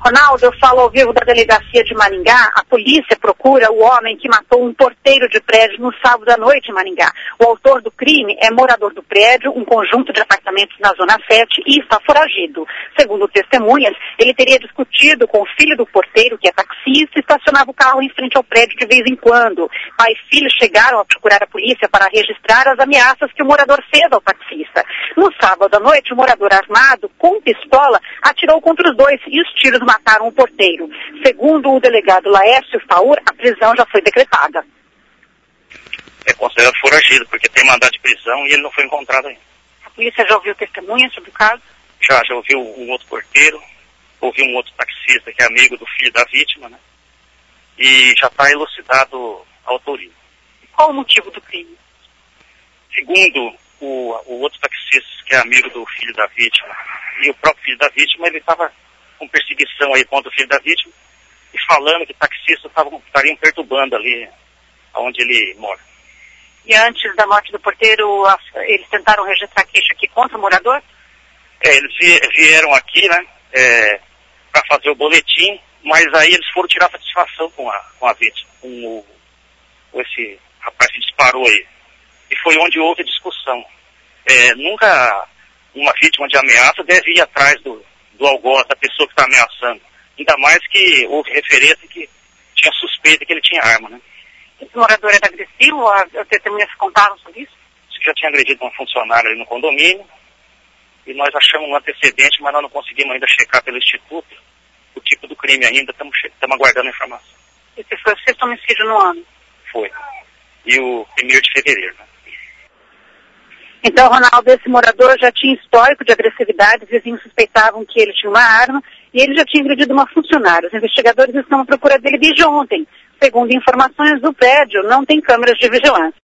Ronaldo, eu falo ao vivo da delegacia de Maringá. A polícia procura o homem que matou um porteiro de prédio no sábado à noite em Maringá. O autor do crime é morador do prédio, um conjunto de apartamentos na Zona 7, e está foragido. Segundo testemunhas, ele teria discutido com o filho do porteiro, que é taxista, e estacionava o carro em frente ao prédio de vez em quando. Pai e filho chegaram a procurar a polícia para registrar as ameaças que o morador fez ao taxista. No sábado à noite, o morador armado, com pistola, atirou contra os dois e os tiros mataram o porteiro. Segundo o delegado Laércio Faur, a prisão já foi decretada. É considerado foragido, porque tem mandado de prisão e ele não foi encontrado ainda. A polícia já ouviu testemunhas sobre o caso? Já ouviu um outro porteiro, ouviu um outro taxista que é amigo do filho da vítima, né? E já está elucidado a autoria. Qual o motivo do crime? Segundo o outro taxista, que é amigo do filho da vítima, e o próprio filho da vítima, ele estava com perseguição aí contra o filho da vítima e falando que taxistas estariam perturbando ali onde ele mora. E antes da morte do porteiro, eles tentaram registrar queixa aqui contra o morador? Eles vieram aqui, né, para fazer o boletim, mas aí eles foram tirar satisfação com a vítima, com esse rapaz que disparou aí. E foi onde houve a discussão. Nunca uma vítima de ameaça deve ir atrás do algoz, da pessoa que está ameaçando. Ainda mais que houve referência que tinha suspeita que ele tinha arma, né? Esse morador era agressivo? As testemunhas contaram sobre isso? Diz que já tinha agredido uma funcionária ali no condomínio. E nós achamos um antecedente, mas nós não conseguimos ainda checar pelo Instituto o tipo do crime ainda. Estamos aguardando a informação. Esse foi o 6º homicídio no ano? Foi. E o 1º de fevereiro, né? Então, Ronaldo, esse morador já tinha histórico de agressividade, os vizinhos suspeitavam que ele tinha uma arma e ele já tinha agredido uma funcionária. Os investigadores estão à procura dele desde ontem. Segundo informações do prédio, não tem câmeras de vigilância.